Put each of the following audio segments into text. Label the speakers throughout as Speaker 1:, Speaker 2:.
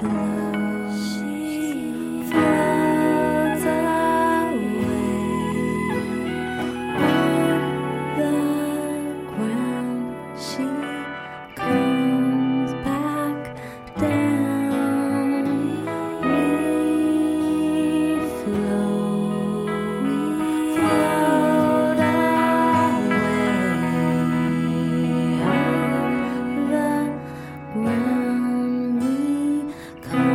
Speaker 1: When we come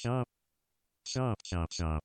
Speaker 1: Chop, chop, chop, chop.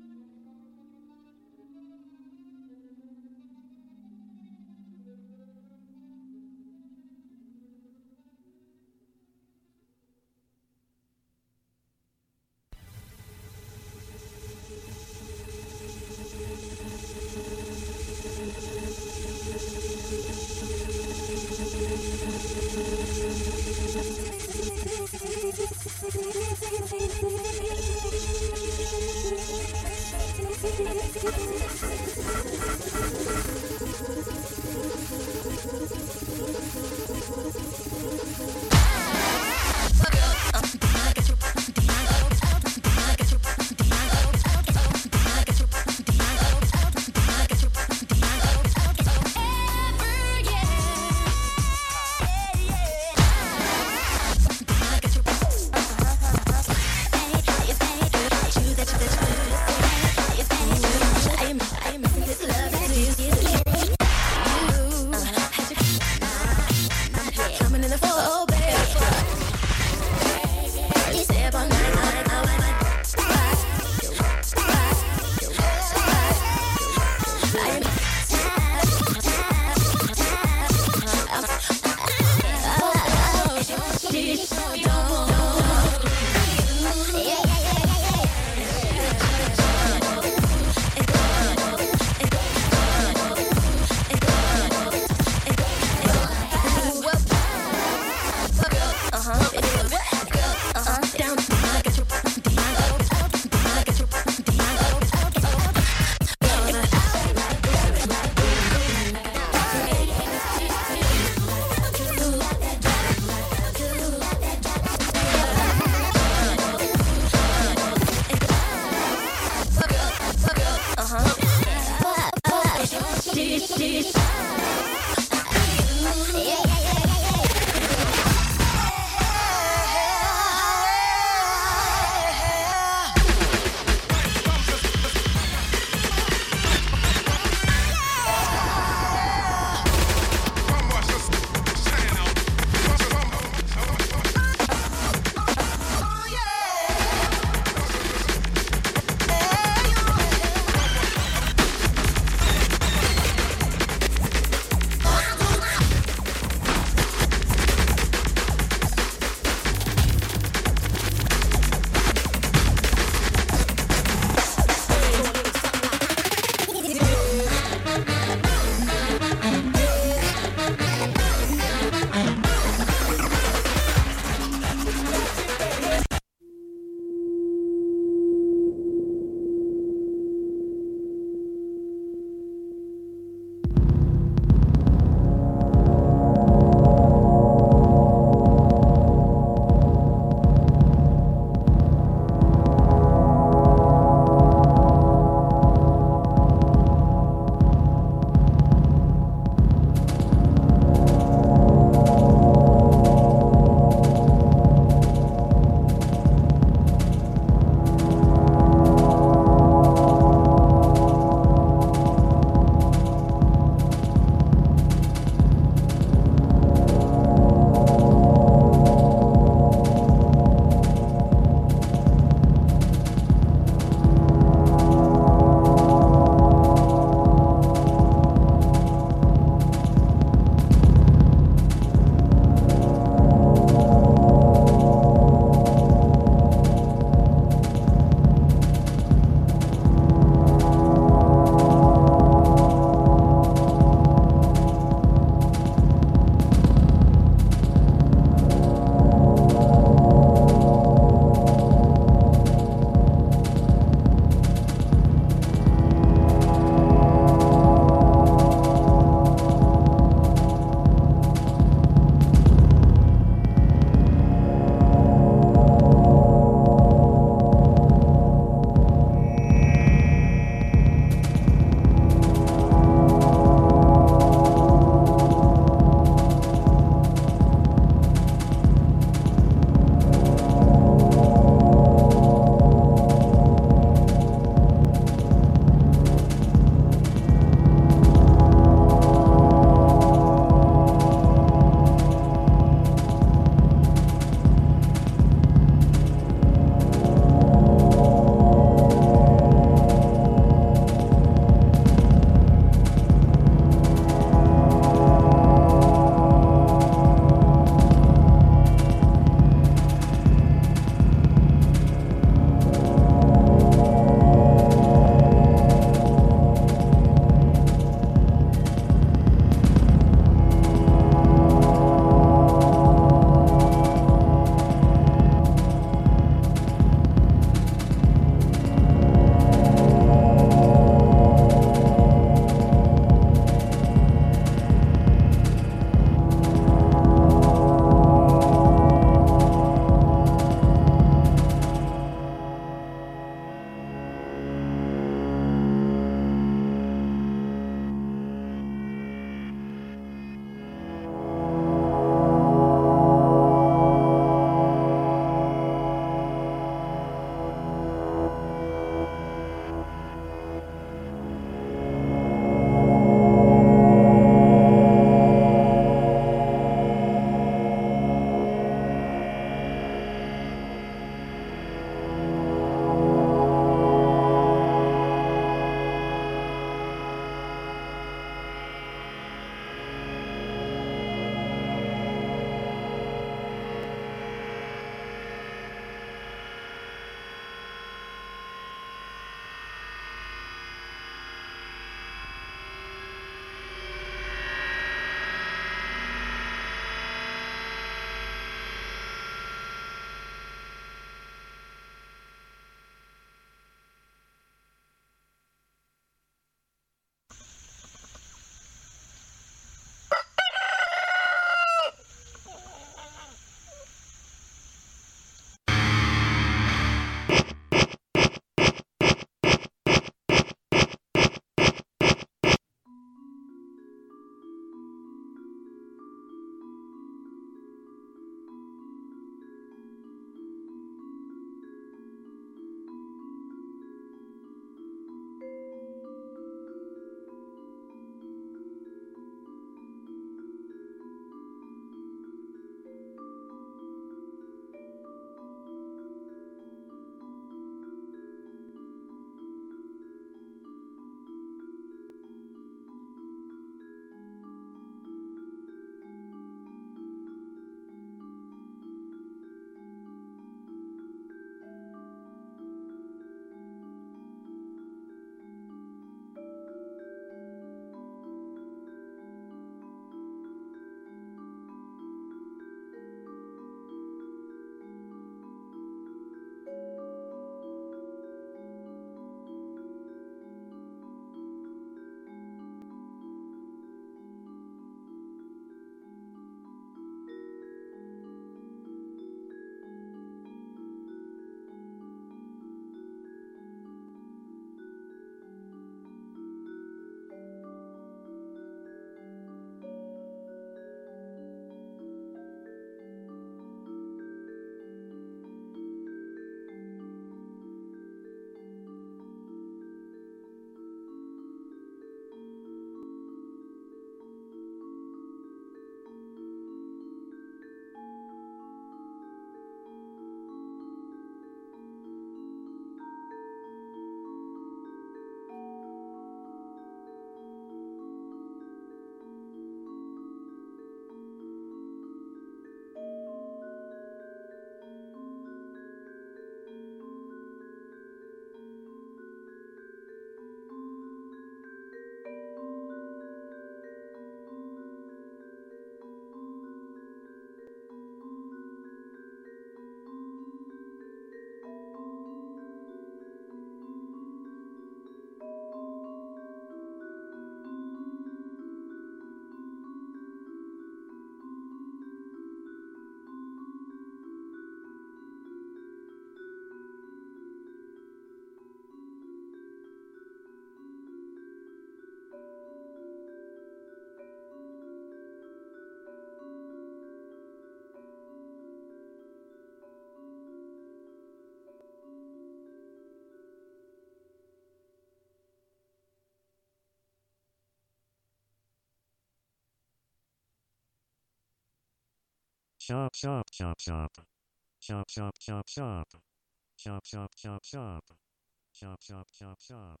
Speaker 1: Chop chop chop chop. Chop chop chop chop. Chop chop chop chop. Chop chop chop chop.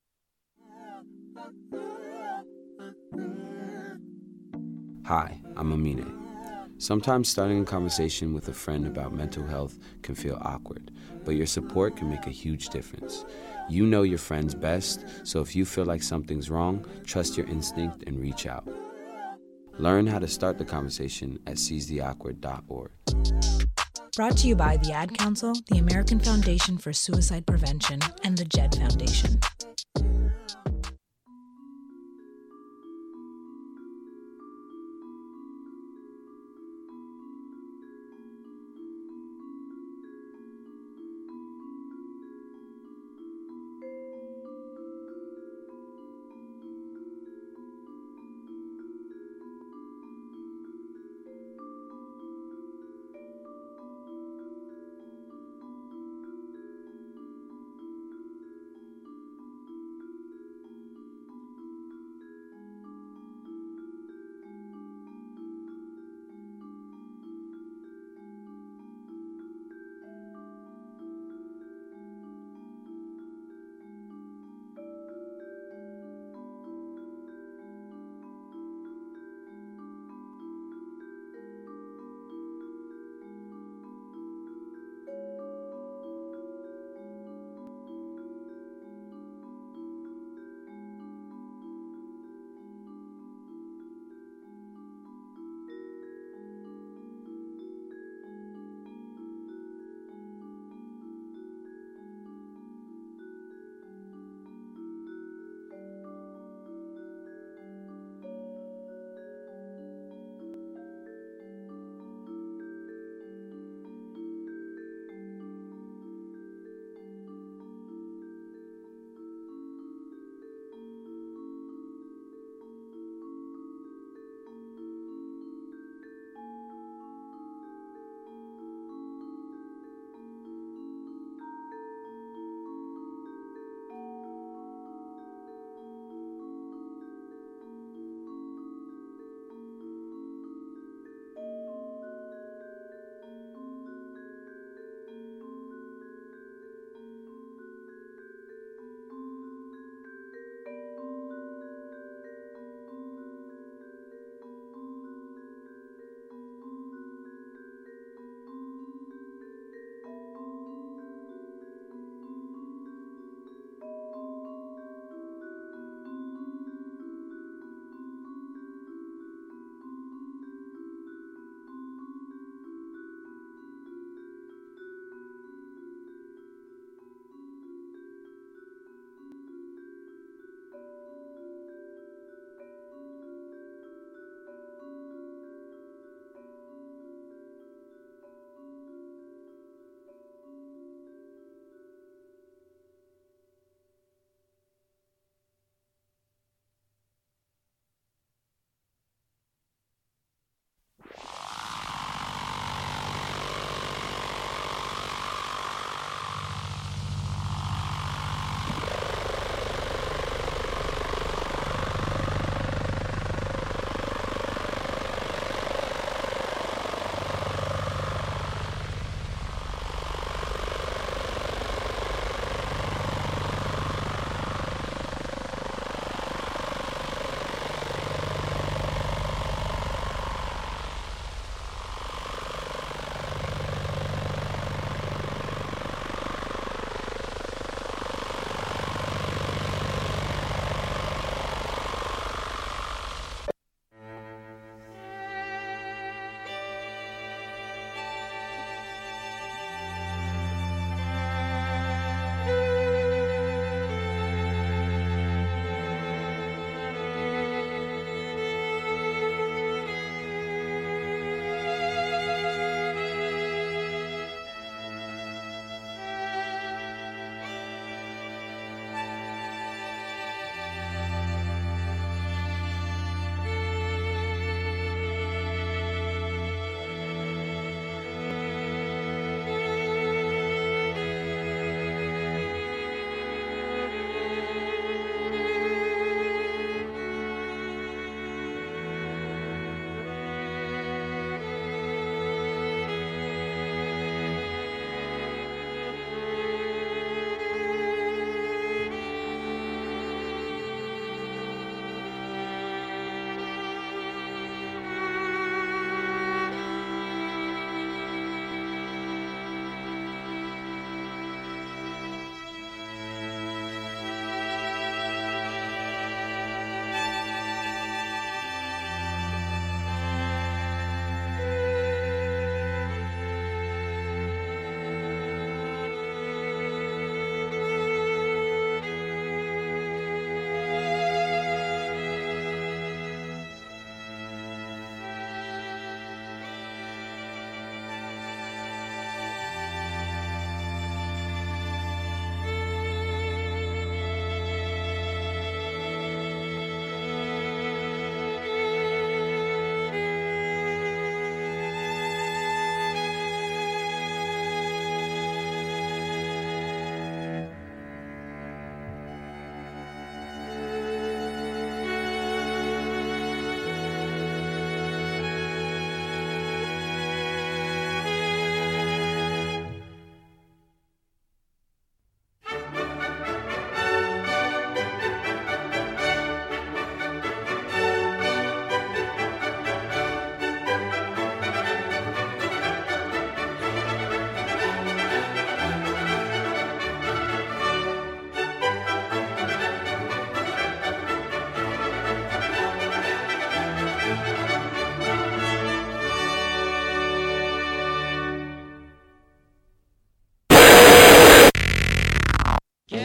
Speaker 2: Hi, I'm Amine. Sometimes starting a conversation with a friend about mental health can feel awkward, but your support can make a huge difference. You know your friends best, so if you feel like something's wrong, trust your instinct and reach out. Learn how to start the conversation at seizetheawkward.org.
Speaker 3: Brought to you by the Ad Council, the American Foundation for Suicide Prevention, and the JED Foundation.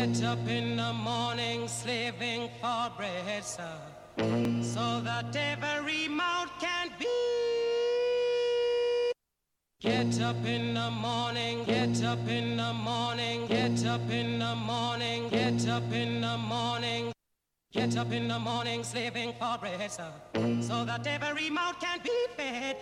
Speaker 4: Get up in the morning, slaving for bread, sir, so that every mouth can be. Get up in the morning, get up in the morning, get up in the morning, get up in the morning. Get up in the morning, slaving for bread, sir, so that every mouth can be fed.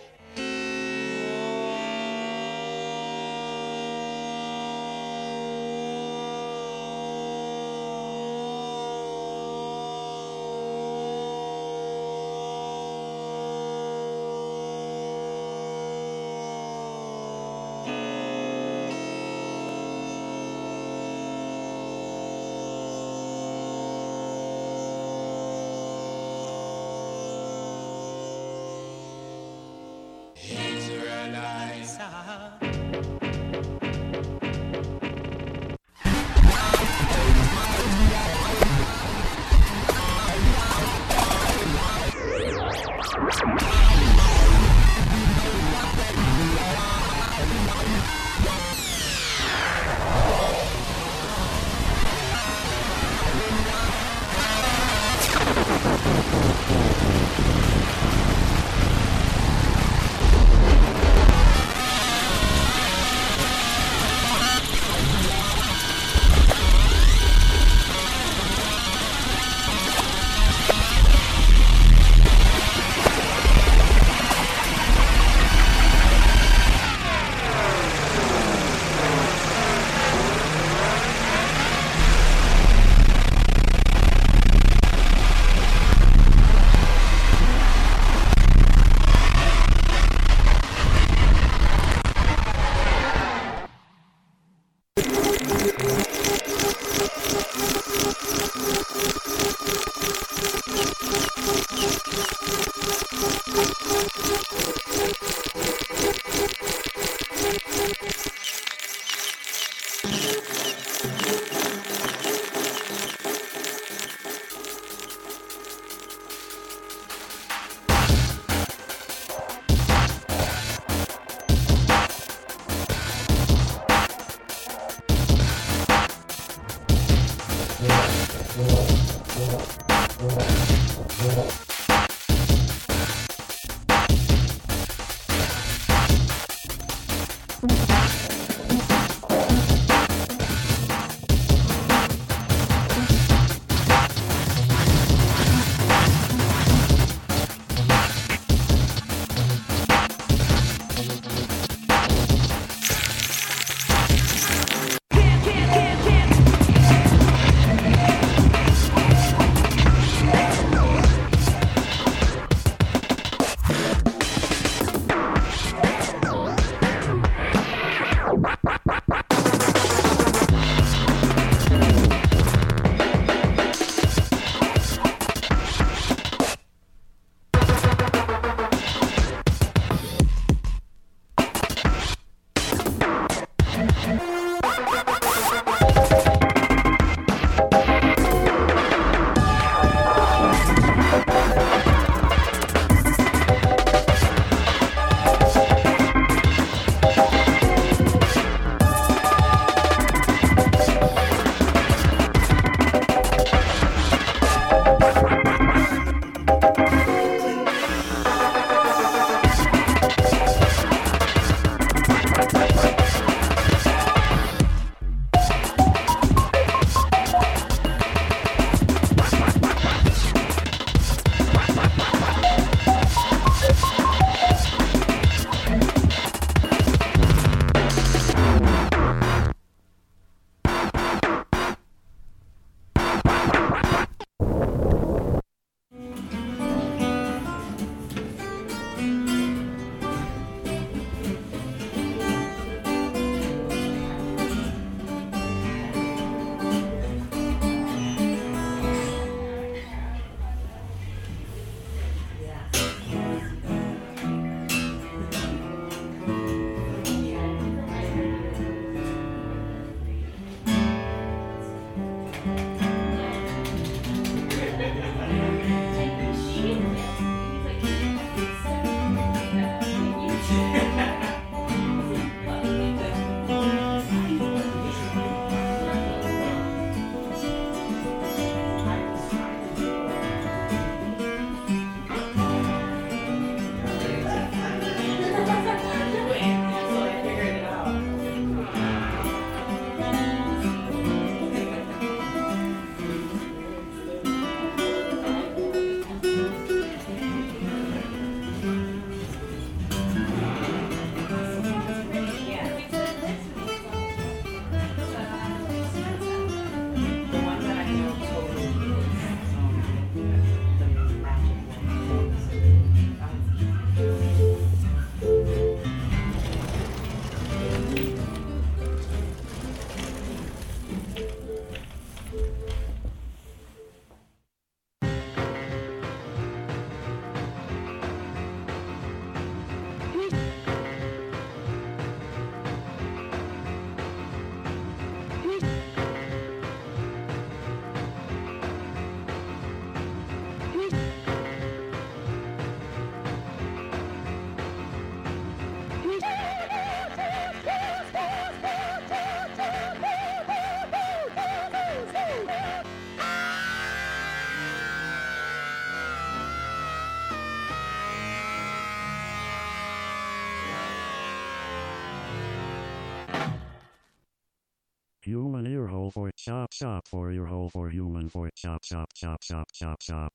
Speaker 1: Human ear hole for chop chop for ear hole for human for chop chop chop chop chop chop.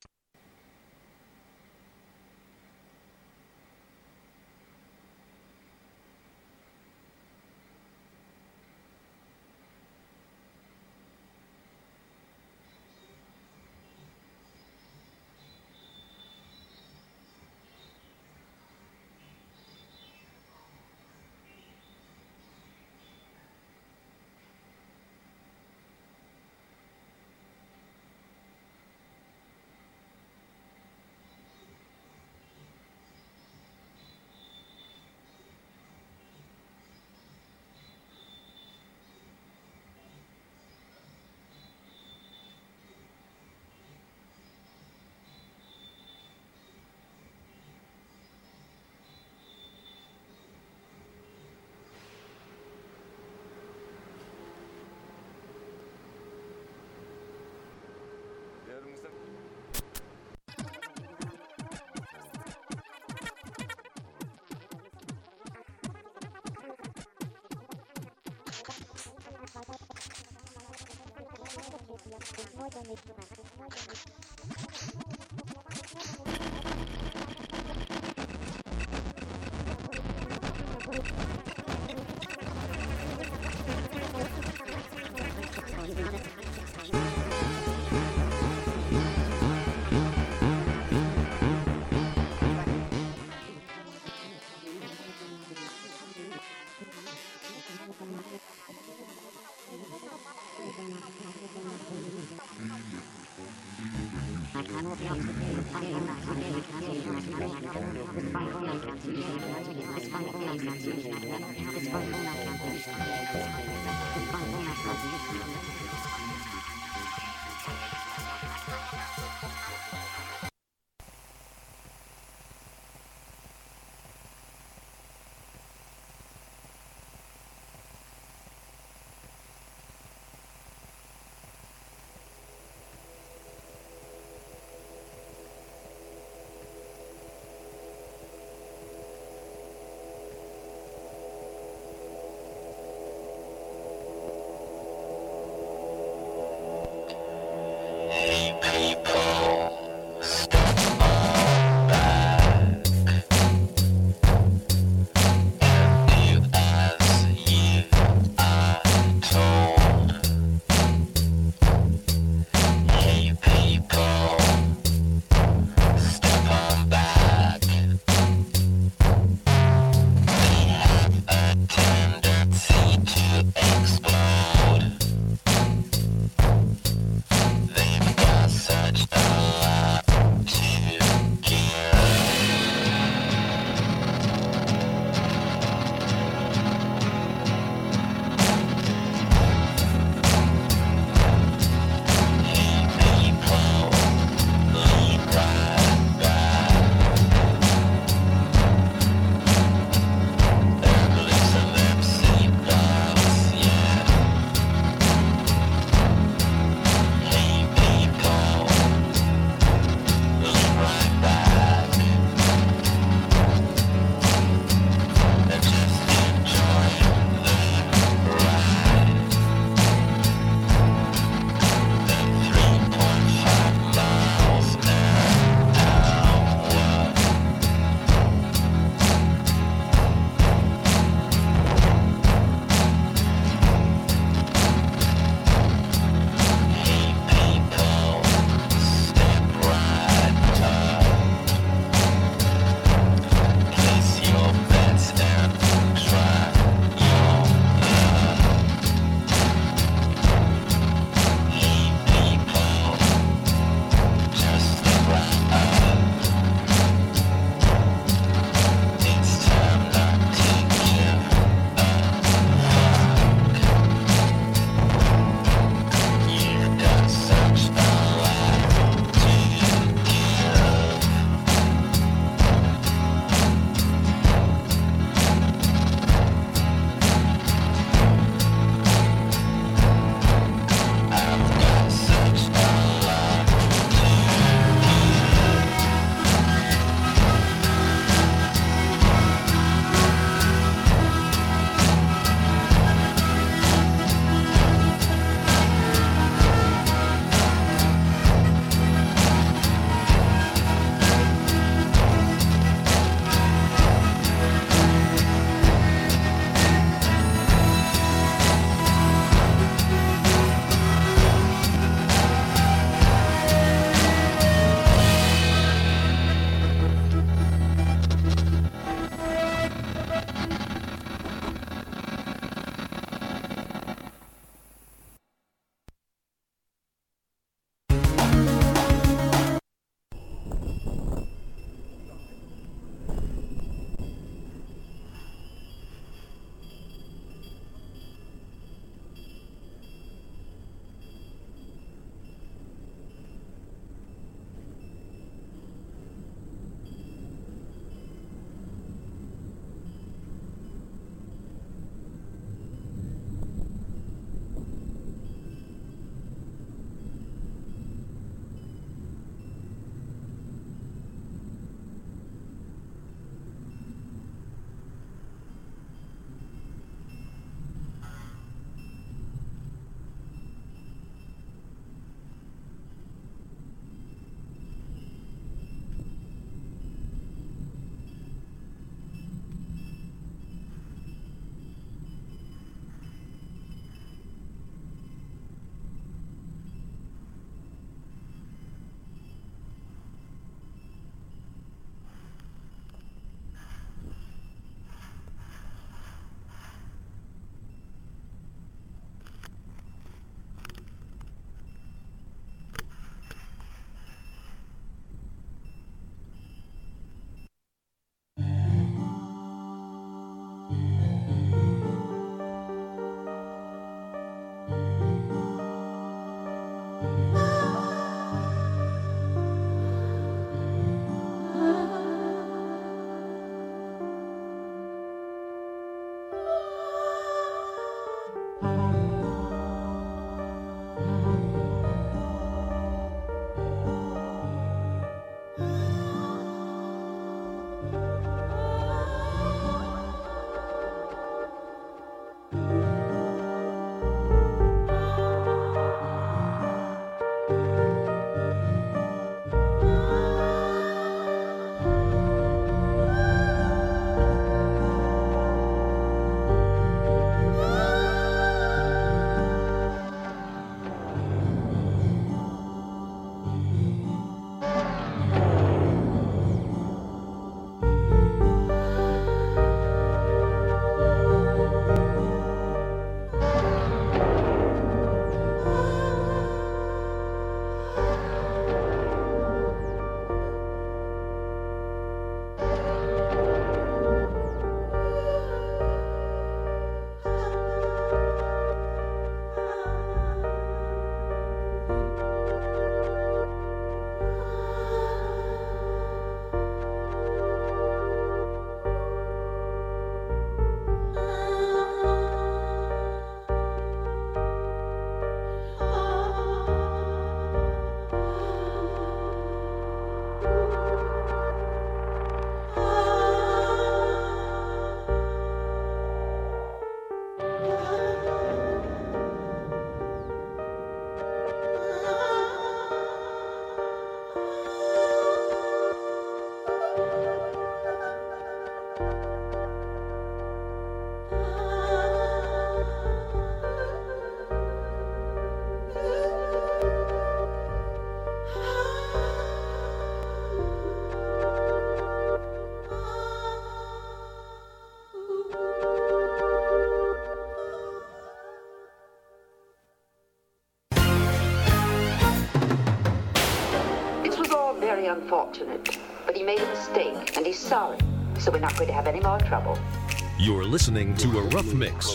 Speaker 5: unfortunate, but he made a mistake, and he's sorry, so we're not going to have any more trouble.
Speaker 6: You're listening to A Rough Mix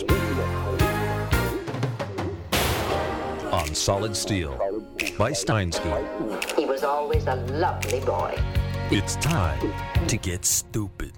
Speaker 6: on Solid Steel by Steinsky.
Speaker 5: He was always a lovely boy.
Speaker 6: It's time to get stupid.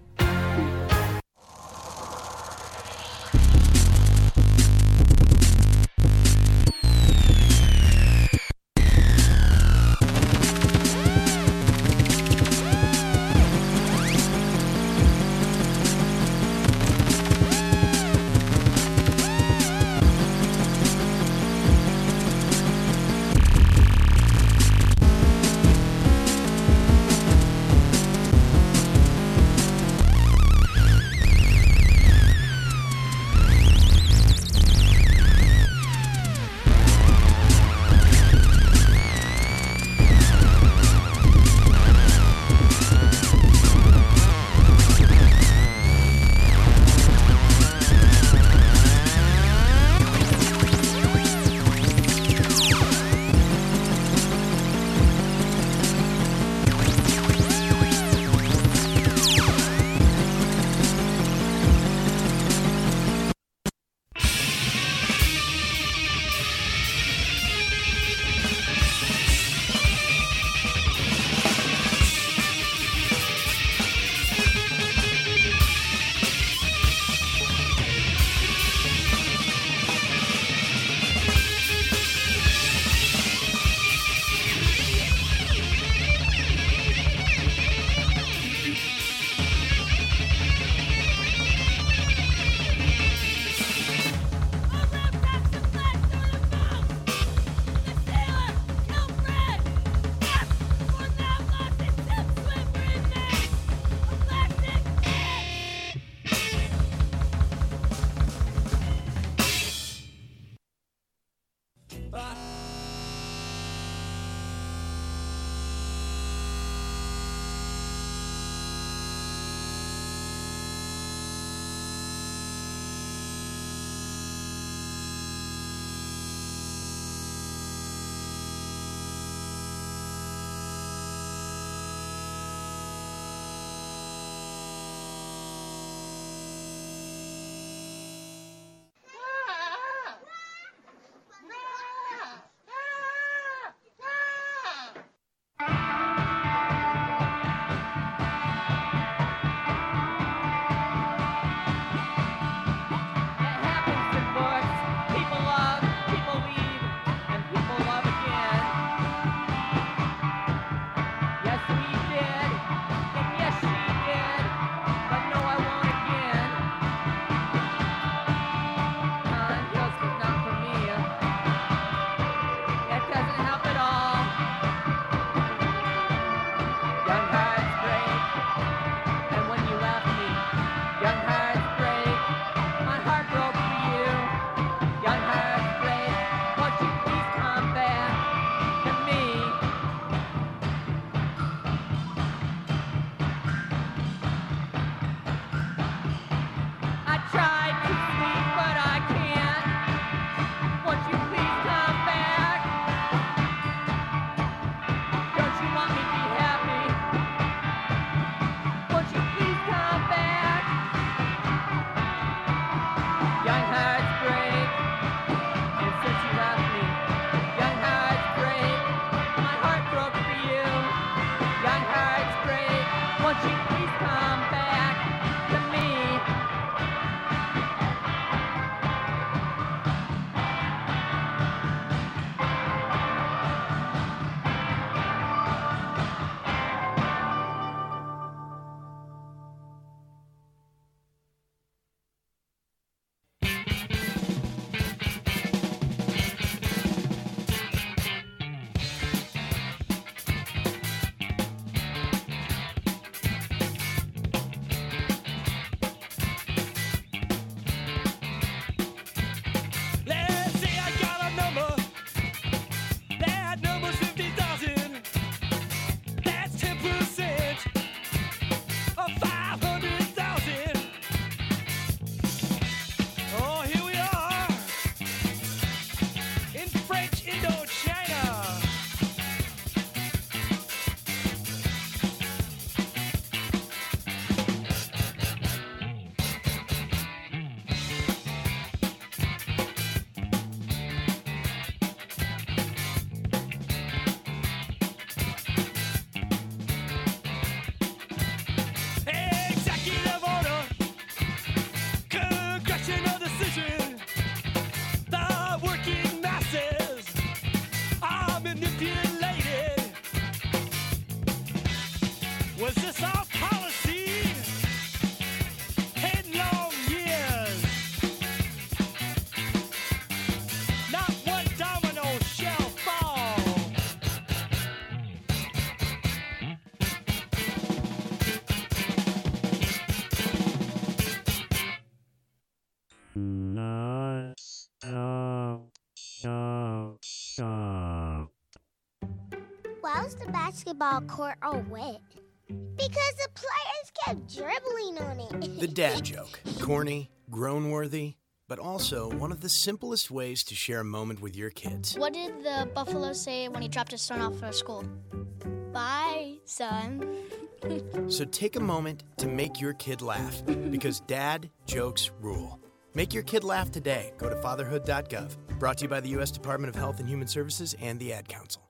Speaker 1: Shop.
Speaker 7: Why was the basketball court all wet? Because the players kept dribbling on it.
Speaker 8: The dad joke. Corny, groan-worthy, but also one of the simplest ways to share a moment with your kids.
Speaker 9: What did the buffalo say when he dropped his son off for school? Bye, son.
Speaker 8: So take a moment to make your kid laugh, because dad jokes rule. Make your kid laugh today. Go to fatherhood.gov. Brought to you by the U.S. Department of Health and Human Services and the Ad Council.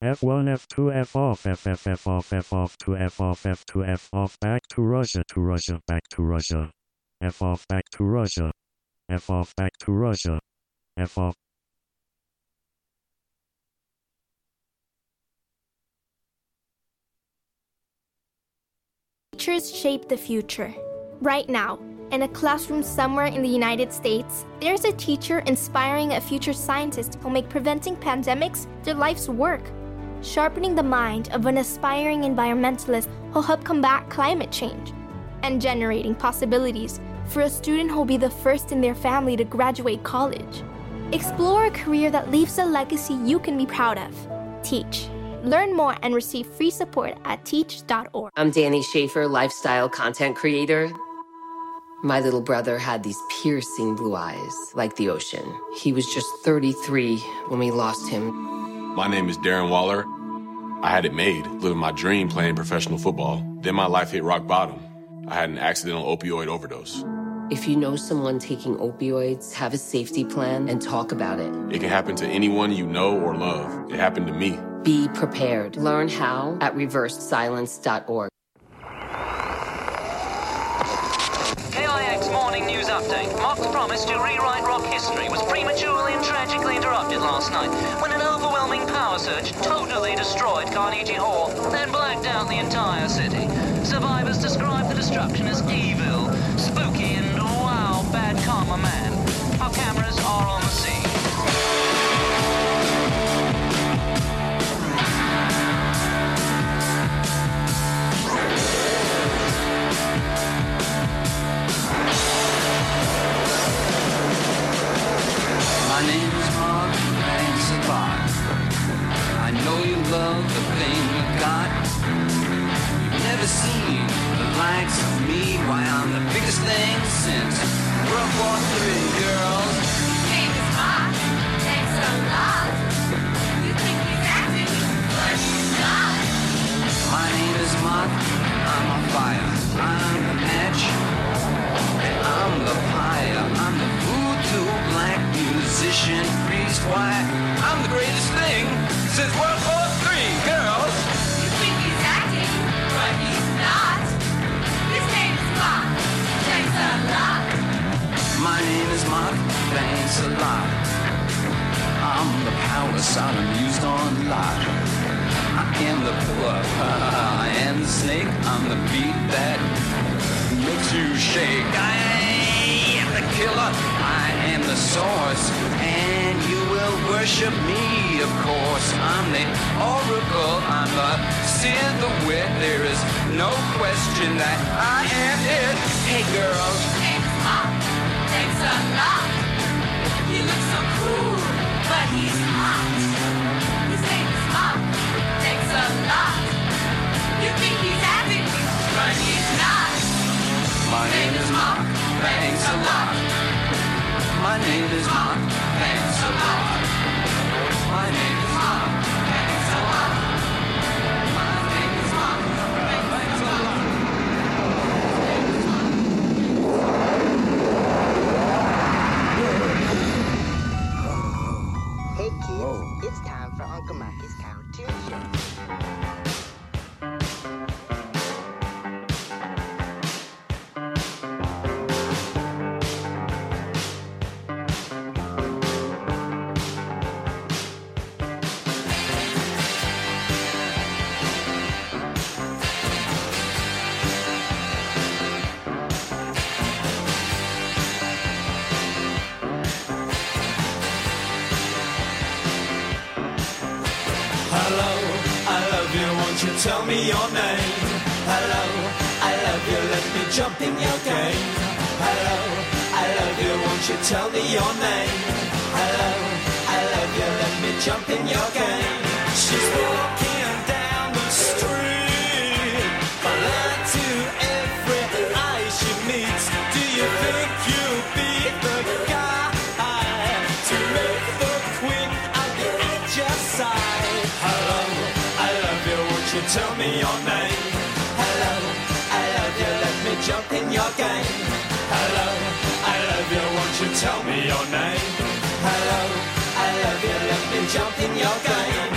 Speaker 1: F1, F2, F off, F off, F off, to F off, F2, F off, back to Russia, back to Russia. F off, back to Russia. F off, back to Russia. F off.
Speaker 10: Teachers shape the future. Right now, in a classroom somewhere in the United States, there's a teacher inspiring a future scientist who'll make preventing pandemics their life's work, sharpening the mind of an aspiring environmentalist who'll help combat climate change, and generating possibilities for a student who'll be the first in their family to graduate college. Explore a career that leaves a legacy you can be proud of. Teach. Learn more and receive free support at teach.org.
Speaker 11: I'm Danny Schaefer, lifestyle content creator. My little brother had these piercing blue eyes, like the ocean. He was just 33 when we lost him.
Speaker 12: My name is Darren Waller. I had it made, living my dream playing professional football. Then my life hit rock bottom. I had an accidental opioid overdose.
Speaker 11: If you know someone taking opioids, have a safety plan and talk about it.
Speaker 12: It can happen to anyone you know or love. It happened to me.
Speaker 11: Be prepared. Learn how at reversedsilence.org.
Speaker 13: KIX Morning News Update. Mock's promise to rewrite rock history was prematurely and tragically interrupted last night when an overwhelming power surge totally destroyed Carnegie Hall, then blacked out the entire city. Survivors describe the destruction as evil, spooky, and wow, bad karma man. Our cameras are on the scene.
Speaker 14: My name is Mark, thanks a lot. I know you love the thing you got. You've never seen the likes of me. Why, I'm the biggest thing since World War III, girls.
Speaker 15: His name is Mark, thanks a lot. You think he's acting, but he's not.
Speaker 14: My name is Mark, I'm on fire. I'm the match, and I'm the pyre. I'm the voodoo black musician, priest. Why, I'm the greatest thing since World War III, girls.
Speaker 15: You think he's acting, but he's not. His name is Mark, thanks a lot.
Speaker 14: My name is Mark, thanks a lot. I'm the power Sodom used on Lot. I am the pillar, I am the snake. I'm the beat that makes you shake. I am the killer, I am the source, and you will worship me, of course. I'm the oracle, I'm the Sid the Wit. There is no question that I am it. Hey girls,
Speaker 15: Name's Mark, thanks a lot. He looks so cool, but he's hot. His name is Mark, thanks a lot. You think he's acting, but he's not.
Speaker 14: my name is Mark, thanks a lot. My name is Mark, thanks a lot. My name is Mark, thanks a lot. My name is Mark, thanks a lot.
Speaker 16: Hey kids, it's time for Uncle Mikey's cartoon show.
Speaker 17: Tell me your name. Hello, I love you, let me jump in your game. Hello, I love you, won't you tell me your name? Hello, I love you, let me jump in your game. She's walking down the street, alert to every eye she meets. Do you think you'll be the guy to make the queen of the at your side? Hello, you tell me your name. Hello, I love you, let me jump in your game. Hello, I love you, won't you tell me your name? Hello, I love you, let me jump in your game.